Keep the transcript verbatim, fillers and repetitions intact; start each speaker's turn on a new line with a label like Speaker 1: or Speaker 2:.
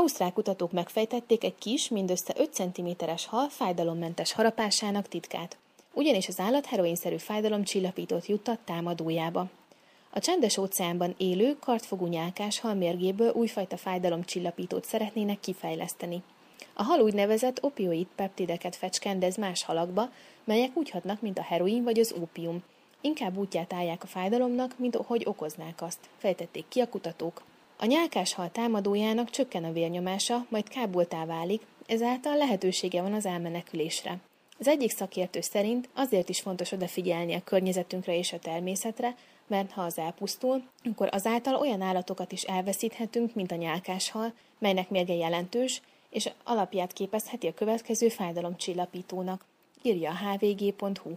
Speaker 1: Ausztrál kutatók megfejtették egy kis, mindössze öt centiméteres hal fájdalommentes harapásának titkát, ugyanis az állat heroinszerű fájdalomcsillapítót juttat támadójába. A Csendes-óceánban élő, kartfogú nyálkás hal mérgéből újfajta fájdalomcsillapítót szeretnének kifejleszteni. A hal úgynevezett opioid peptideket fecskendez más halakba, melyek úgy hatnak, mint a heroin vagy az ópium. Inkább útját állják a fájdalomnak, mint hogy okoznák azt, fejtették ki a kutatók. A nyálkás hal támadójának csökken a vérnyomása, majd kábultá válik, ezáltal lehetősége van az elmenekülésre. Az egyik szakértő szerint azért is fontos odafigyelni a környezetünkre és a természetre, mert ha az elpusztul, akkor azáltal olyan állatokat is elveszíthetünk, mint a nyálkáshal, melynek mérge jelentős, és alapját képezheti a következő fájdalomcsillapítónak, írja a h v g pont h u.